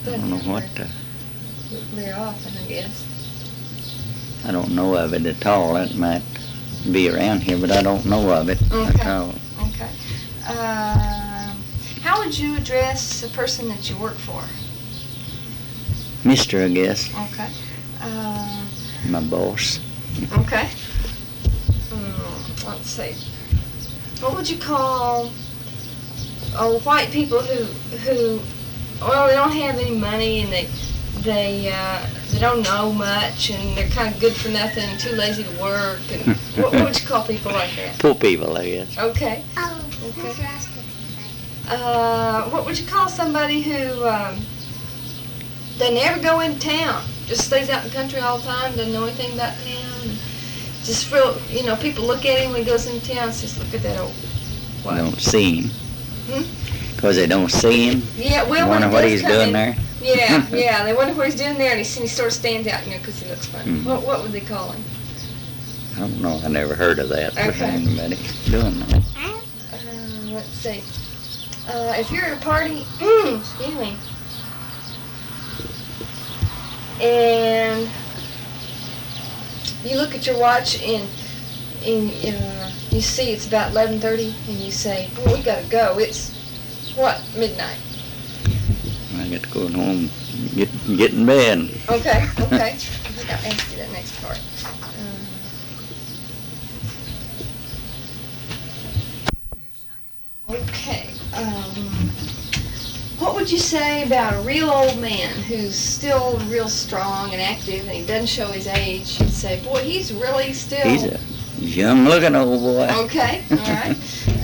I Doesn't don't know have what. very often, I guess. I don't know of it at all. It might be around here, but I don't know of it at all. Okay. How would you address the person that you work for? Mister, I guess. Okay. My boss. Okay. Let's see. What would you call white people who well, they don't have any money and they don't know much and they're kind of good for nothing and too lazy to work and what would you call people like that? Poor people, I guess. Okay. Okay. What would you call somebody who they never go in town, just stays out in the country all the time, doesn't know anything about town, just feel, people look at him when he goes in town and says, look at that old what? Don't see him. Because they don't see him. Yeah, well, Wonder what he's doing there. Yeah, they wonder what he's doing there, and he sort of stands out, because he looks funny. What would they call him? I don't know. I never heard of that. Okay. Anybody doing that. Let's see. If you're at a party, excuse me, and you look at your watch and you see it's about 11:30, and you say, "Boy, we gotta go. It's what, midnight?" I got to go home and get in bed. Okay. I think I'll ask you that next part. Okay. What would you say about a real old man who's still real strong and active and he doesn't show his age? You'd say, boy, he's really still... He's a young-looking old boy. Okay, all right.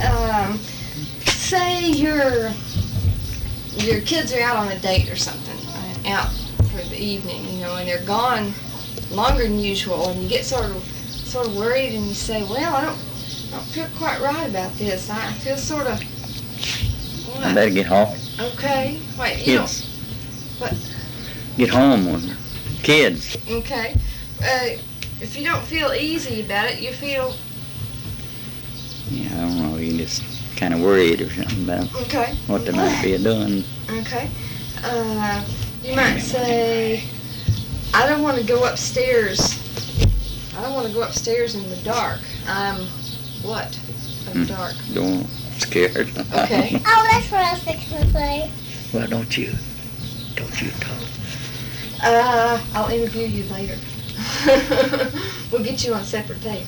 Say your kids are out on a date or something, out for the evening, and they're gone longer than usual, and you get sort of worried, and you say, well, I don't feel quite right about this. I feel sort of... What? I better get home. Okay. Wait, Kids. What? Get home with kids. Okay. If you don't feel easy about it, you feel... Yeah, I don't know. You just kind of worried or something about what they might be doing. Okay. You might say, I don't want to go upstairs. I don't want to go upstairs in the dark. I'm what? Of the dark. Don't scared. Okay. Oh, that's what I was fixing to say. Well, don't you talk. I'll interview you later. We'll get you on separate tape.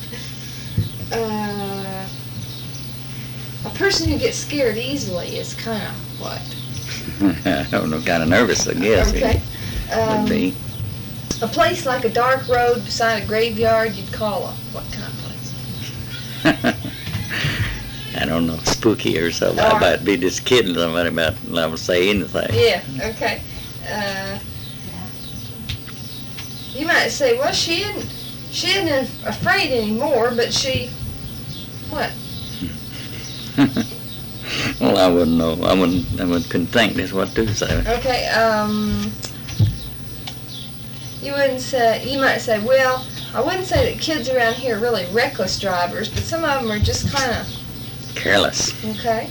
A person who gets scared easily is kind of what? I don't know, kind of nervous, I guess. Okay. Would be. A place like a dark road beside a graveyard, you'd call a what kind of place? I don't know, spooky or something. I might be just kidding somebody about I would say anything. Yeah, okay. You might say, well, she isn't afraid anymore, but she, what? Well, I wouldn't know. I couldn't think that's what to say. Okay, you might say, well, I wouldn't say that kids around here are really reckless drivers, but some of them are just kind of careless. Okay.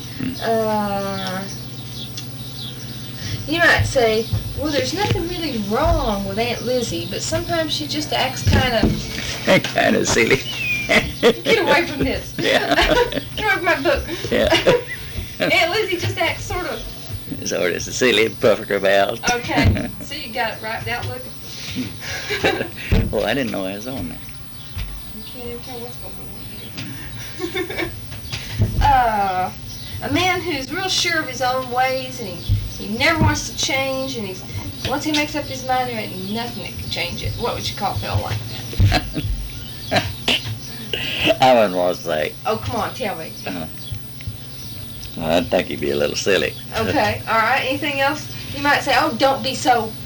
You might say, well, there's nothing really wrong with Aunt Lizzie, but sometimes she just acts kind of silly. Get away from this. Yeah. Get away from my book. Yeah. Aunt Lizzie just acts sort of... Sort of silly, puffing about. Okay. So you got it right out looking. Well, I didn't know I was on there. You can't even tell what's going on. A man who's real sure of his own ways and he never wants to change, and once he makes up his mind, there ain't nothing that can change it. What would you call a fellow like that? I wouldn't want to say. Oh, come on, tell me. I think he'd be a little silly. Okay, all right. Anything else? You might say, oh, don't be so